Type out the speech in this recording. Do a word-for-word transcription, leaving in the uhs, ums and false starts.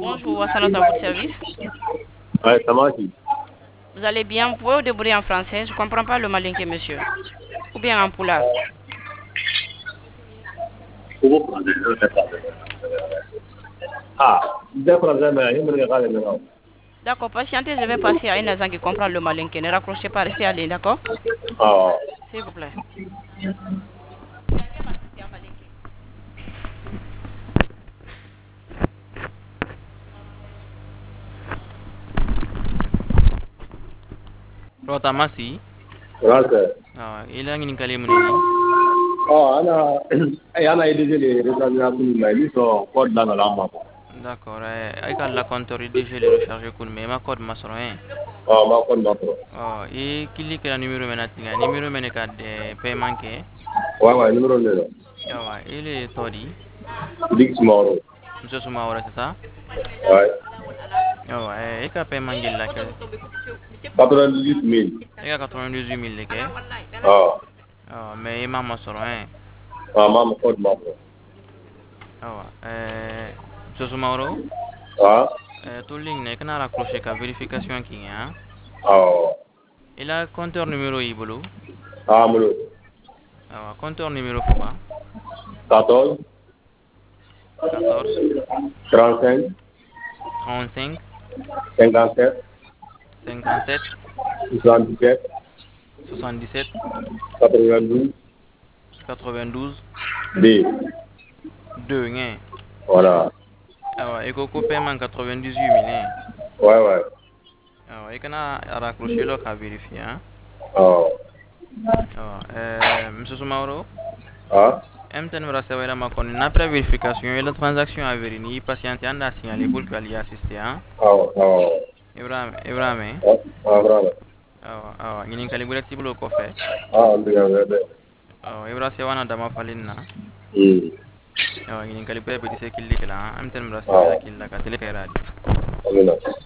Bonjour, Wassanat à votre service. Ouais, ça marche. Vous allez bien? Vous pouvez vous débrouiller en français? Je ne comprends pas le malinqué, monsieur. Ou bien en poulard. Ah, d'accord, jamais. Il me regarde maintenant. D'accord, patientez, je vais passer à un agent qui comprend le malinqué. Ne raccrochez pas, restez à ligne, d'accord? Ah, S'il vous plaît. Rota Masi, gracias. ah, ila ngini kali munini. Oh, ana, eh, ana idée de rétablir mais ils sont code dans la langue. D'accord, eh, ay ka la compteur déjà le recharger kun me ma code masoro hein. Oh, ma code ma pro. Oh, e kili kala numéro mena tinga, numéro mena ka de paiement ke. Ouais, ouais, numéro deux. Yawa, ile todi. Dix moro. Monsieur Souma ora c'est ça? Ouais. Yawa, eh, e ka paiement gel la ke. quatre-vingt-dix-huit mille. E ka quatre-vingt-dix-huit mille ke. Ah, Oh, mais e ma masoro hein. ah, ma code ma pro. Yawa, eh, Monsieur Souma oro. Ah, Eh, tout ligne ne kana raccrocher ka vérification ki hein. ah, Il a compteur numéro ibolo. ah, molo. Yawa, compteur numéro foba. quatorze, quatorze, trente-cinq, trente-cinq, cinquante-sept, cinquante-sept, soixante-dix-sept, soixante-dix-sept, quatre-vingt-douze, quatre-vingt-douze, D. deux hein. Voilà. Alors, et coco paiement quatre-vingt-dix-huit mille hein. Ouais, ouais. Alors, et qu'on a raccroché là qu'à vérifier hein. Ah, Alors, euh, Monsieur Soumaoro, ah, M T N va recevoir la macone. Après vérification et la transaction à vérifier, patient en a signalé pour qu'il y assister hein. ah, ah. Ibrahim, Ibrahim, Ah, ah, bravo. alors, alors, il y a une calibrette pour le coffre. Ah, bien, bien, bien. Alors, Ibrahim c'est un dama falina. Hmm. Alors, il y a une calibrette pour dire qu'il est là. M T N va recevoir Ah, la qu'il a qu'à télé. amina.